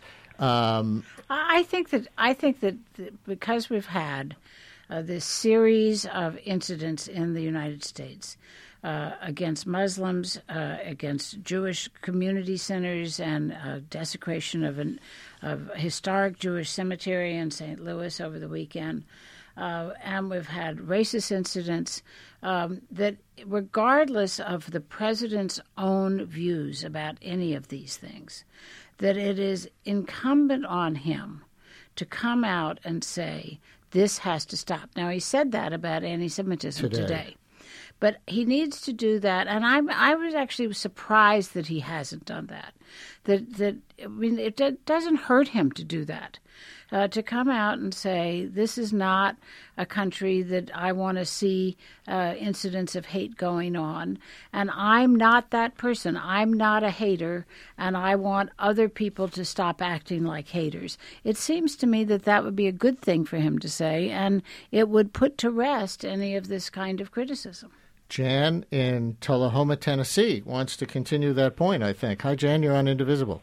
Um, I think that I think that because we've had uh, this series of incidents in the United States uh, against Muslims, uh, against Jewish community centers, and uh, desecration of an of a historic Jewish cemetery in Saint Louis over the weekend. Uh, and we've had racist incidents um, that, regardless of the president's own views about any of these things, that it is incumbent on him to come out and say, this has to stop. Now, he said that about anti-Semitism today. today. But he needs to do that, and I I was actually surprised that he hasn't done that. That that I mean, it d- doesn't hurt him to do that, uh, to come out and say this is not a country that I want to see uh, incidents of hate going on, and I'm not that person. I'm not a hater, and I want other people to stop acting like haters. It seems to me that that would be a good thing for him to say, and it would put to rest any of this kind of criticism. Jan in Tullahoma, Tennessee, wants to continue that point, I think. Hi, Jan, you're on Indivisible.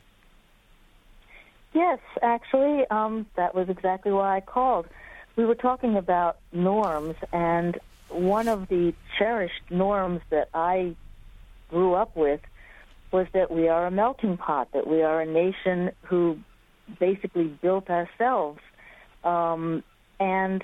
Yes, actually, um, that was exactly why I called. We were talking about norms, and one of the cherished norms that I grew up with was that we are a melting pot, that we are a nation who basically built ourselves. Um, and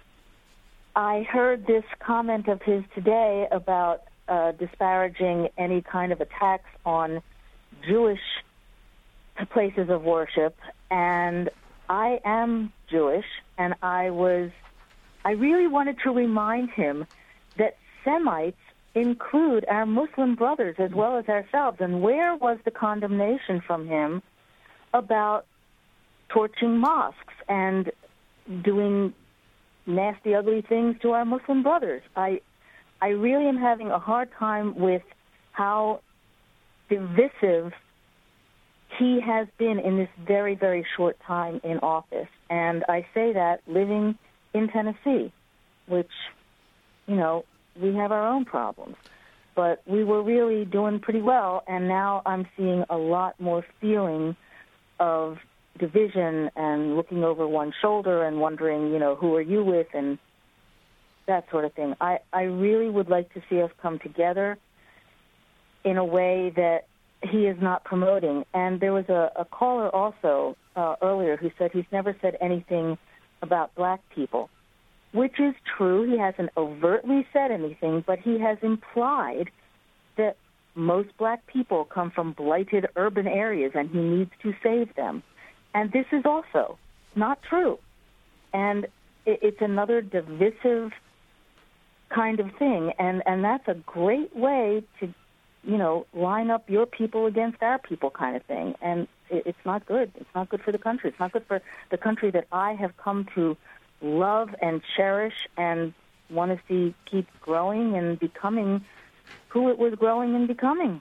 I heard this comment of his today about uh, disparaging any kind of attacks on Jewish places of worship, and I am Jewish, and I was, I really wanted to remind him that Semites include our Muslim brothers as well as ourselves, and where was the condemnation from him about torching mosques and doing nasty, ugly things to our Muslim brothers? I, I really am having a hard time with how divisive he has been in this very, very short time in office. And I say that living in Tennessee, which, you know, we have our own problems. But we were really doing pretty well, and now I'm seeing a lot more feeling of division and looking over one shoulder and wondering, you know, who are you with and that sort of thing. I, I really would like to see us come together in a way that he is not promoting. And there was a, a caller also uh, earlier who said he's never said anything about black people, which is true. He hasn't overtly said anything, but he has implied that most black people come from blighted urban areas and he needs to save them. And this is also not true. And it, it's another divisive kind of thing. And, and that's a great way to you know, line up your people against our people kind of thing. And it, it's not good. It's not good for the country. It's not good for the country that I have come to love and cherish and want to see keep growing and becoming who it was growing and becoming.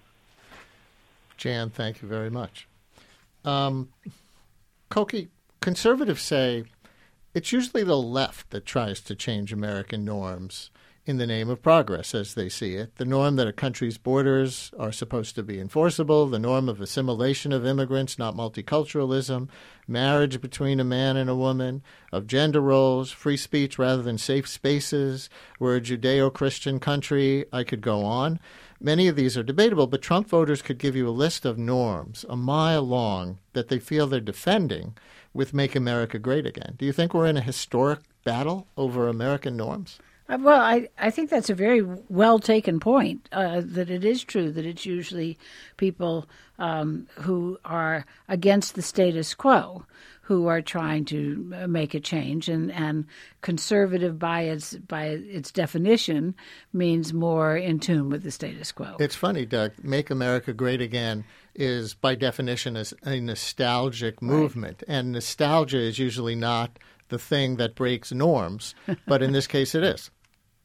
Jan, thank you very much. Um, Cokie, conservatives say it's usually the left that tries to change American norms in the name of progress, as they see it. The norm that a country's borders are supposed to be enforceable, the norm of assimilation of immigrants, not multiculturalism, marriage between a man and a woman, of gender roles, free speech rather than safe spaces. We're a Judeo-Christian country. I could go on. Many of these are debatable, but Trump voters could give you a list of norms a mile long that they feel they're defending with Make America Great Again. Do you think we're in a historic battle over American norms? Uh, well, I, I think that's a very well taken point, uh, that it is true that it's usually people um, who are against the status quo who are trying to make a change, and, and conservative by its by its definition means more in tune with the status quo. It's funny, Doug. Make America Great Again is by definition a nostalgic movement, right. And nostalgia is usually not the thing that breaks norms, but in this case it is.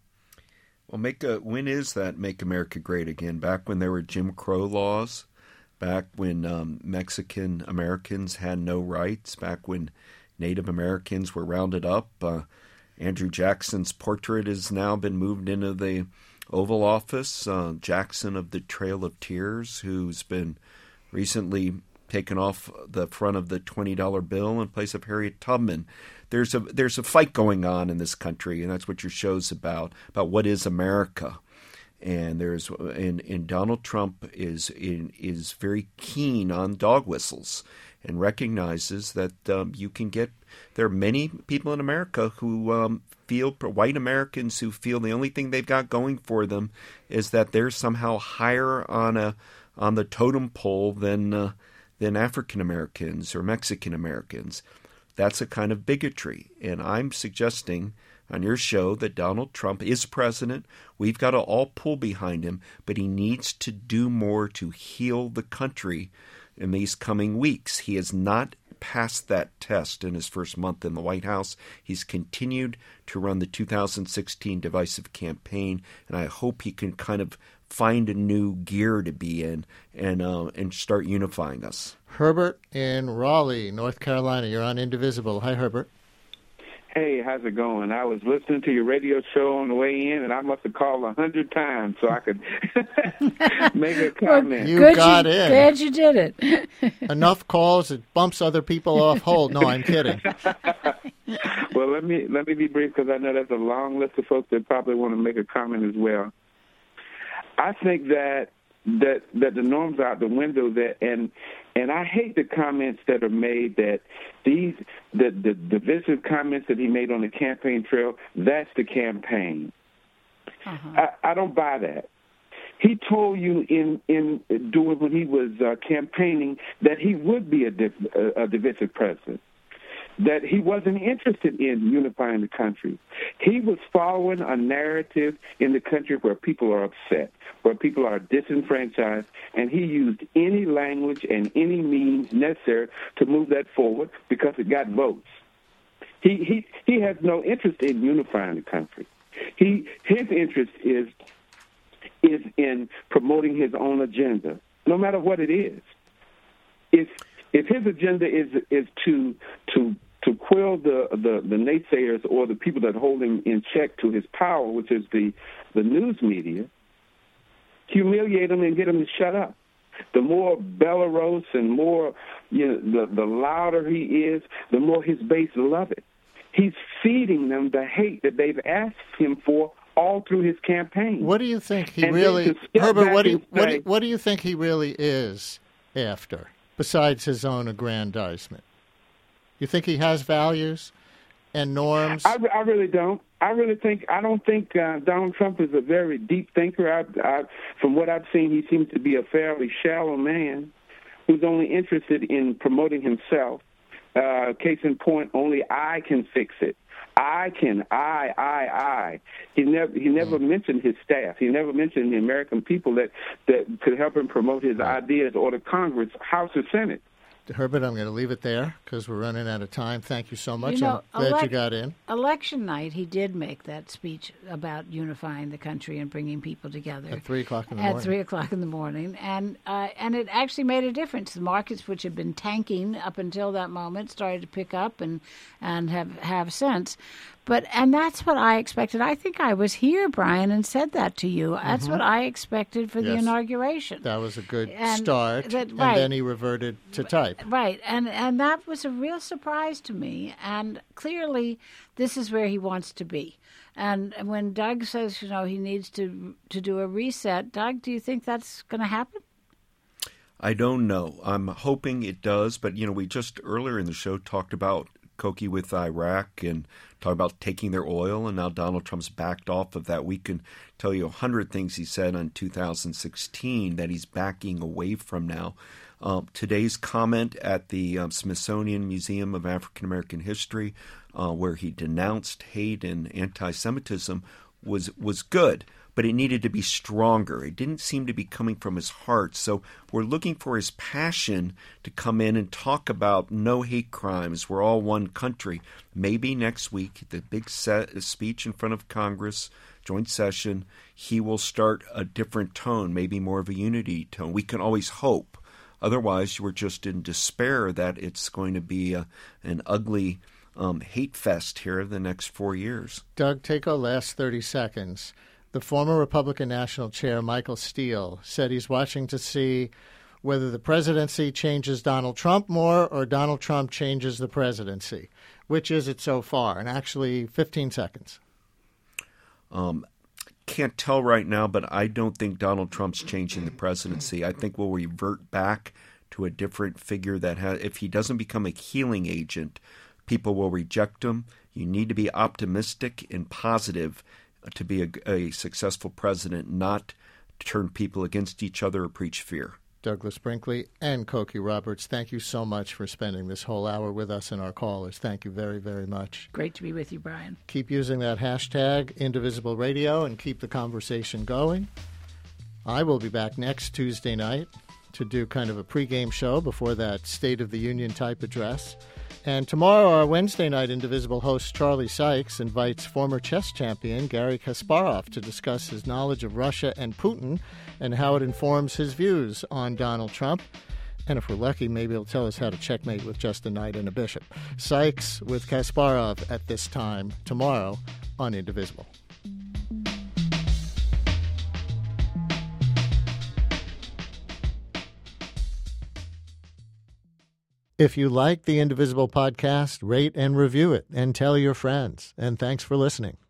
Well, make a, when is that Make America Great Again? Back when there were Jim Crow laws? Back when um, Mexican Americans had no rights? Back when Native Americans were rounded up? Uh, Andrew Jackson's portrait has now been moved into the Oval Office. Uh, Jackson of the Trail of Tears, who's been recently taken off the front of the twenty dollar bill in place of Harriet Tubman. There's a there's a fight going on in this country, and that's what your show's about, about what is America. And there's and, and Donald Trump is in, is very keen on dog whistles and recognizes that um, you can get there are many people in America who um, feel white Americans who feel the only thing they've got going for them is that they're somehow higher on a on the totem pole than uh, than African Americans or Mexican Americans. That's a kind of bigotry, and I'm suggesting on your show that Donald Trump is president. We've got to all pull behind him, but he needs to do more to heal the country in these coming weeks. He has not passed that test in his first month in the White House. He's continued to run the two thousand sixteen divisive campaign, and I hope he can kind of find a new gear to be in and uh, and start unifying us. Herbert in Raleigh, North Carolina. You're on Indivisible. Hi, Herbert. Hey, how's it going? I was listening to your radio show on the way in, and I must have called a hundred times so I could make a comment. Well, you got you, in. Glad you did it. Enough calls, it bumps other people off hold. No, I'm kidding. Well, let me let me be brief because I know there's a long list of folks that probably want to make a comment as well. I think that that that the norms are out the window, that and and I hate the comments that are made that these the the divisive comments that he made on the campaign trail, that's the campaign. Uh-huh. I, I don't buy that. He told you in in doing when he was uh, campaigning that he would be a, div, a, a divisive president, that he wasn't interested in unifying the country. He was following a narrative in the country where people are upset, where people are disenfranchised, and he used any language and any means necessary to move that forward because it got votes. He he he has no interest in unifying the country. He his interest is is in promoting his own agenda, no matter what it is. If if his agenda is is to to to quell the, the, the naysayers or the people that hold him in check to his power, which is the, the news media, humiliate him and get him to shut up. The more bellicose and more, you know, the, the louder he is, the more his base love it. He's feeding them the hate that they've asked him for all through his campaign. What do you think he and really, Herbert, what do you, what, say, do, what do you think he really is after, besides his own aggrandizement? You think he has values and norms? I, I really don't. I really think I don't think uh, Donald Trump is a very deep thinker. I, I, from what I've seen, he seems to be a fairly shallow man who's only interested in promoting himself. Uh, case in point, only I can fix it. I can, I, I, I. He never he never mm. mentioned his staff. He never mentioned the American people that, that could help him promote his ideas, or the Congress, House or Senate. Herbert, I'm going to leave it there because we're running out of time. Thank you so much. You know, I'm glad elec- you got in. Election night, he did make that speech about unifying the country and bringing people together. At three o'clock in the At morning. three o'clock in the morning. And, uh, and it actually made a difference. The markets, which had been tanking up until that moment, started to pick up and, and have, have since. But and that's what I expected. I think I was here, Brian, and said that to you. That's mm-hmm. what I expected for yes. the inauguration. That was a good and start, that, and right. then he reverted to type. Right, and and that was a real surprise to me. And clearly, this is where he wants to be. And when Doug says, you know, he needs to to do a reset, Doug, do you think that's going to happen? I don't know. I'm hoping it does, but you know, we just earlier in the show talked about Koki with Iraq and talk about taking their oil, and now Donald Trump's backed off of that. We can tell you a hundred things he said in two thousand sixteen that he's backing away from now. Um, today's comment at the um, Smithsonian Museum of African American History, uh, where he denounced hate and anti-Semitism, was was good, but it needed to be stronger. It didn't seem to be coming from his heart. So we're looking for his passion to come in and talk about no hate crimes. We're all one country. Maybe next week, the big set, speech in front of Congress, joint session, he will start a different tone, maybe more of a unity tone. We can always hope. Otherwise, we're just in despair that it's going to be a, an ugly um, hate fest here the next four years. Doug, take our last thirty seconds. The former Republican National Chair, Michael Steele, said he's watching to see whether the presidency changes Donald Trump more or Donald Trump changes the presidency. Which is it so far? And actually, fifteen seconds. Um, can't tell right now, but I don't think Donald Trump's changing the presidency. I think we'll revert back to a different figure that has, if he doesn't become a healing agent, people will reject him. You need to be optimistic and positive to be a, a successful president, not turn people against each other or preach fear. Douglas Brinkley and Koki Roberts, thank you so much for spending this whole hour with us and our callers. Thank you very, very much. Great to be with you, Brian. Keep using that hashtag, Indivisible Radio, and keep the conversation going. I will be back next Tuesday night to do kind of a pregame show before that State of the Union type address. And tomorrow, our Wednesday night Indivisible host Charlie Sykes invites former chess champion Garry Kasparov to discuss his knowledge of Russia and Putin and how it informs his views on Donald Trump. And if we're lucky, maybe he'll tell us how to checkmate with just a knight and a bishop. Sykes with Kasparov at this time tomorrow on Indivisible. If you like the Indivisible podcast, rate and review it and tell your friends. And thanks for listening.